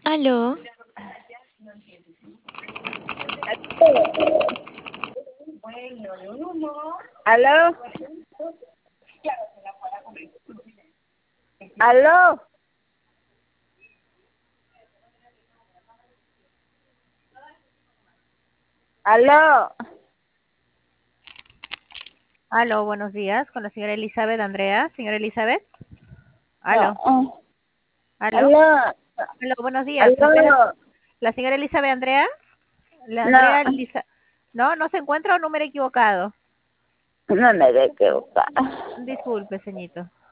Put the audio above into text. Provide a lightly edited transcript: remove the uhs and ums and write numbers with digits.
Aló, ¿Aló? ¿Aló? ¿Aló? Aló, buenos días, con la señora Elizabeth Andrea. Señora Elizabeth. Aló, No. aló, ¿Aló? aló, buenos días. ¿Aló? La señora Elizabeth Andrea. La No, Andrea Elisa. No, no se encuentra un número equivocado. no me he equivocado. Disculpe, señorito.